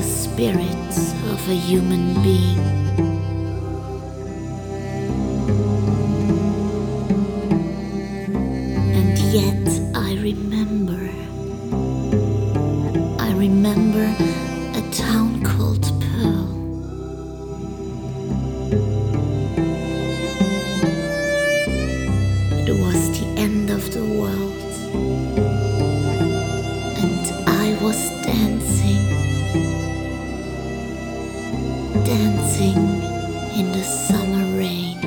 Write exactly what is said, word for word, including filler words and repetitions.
spirit of a human being. And yet I remember, I remember a town called Pearl. It was the end of the world, and I was dancing, dancing in the summer rain.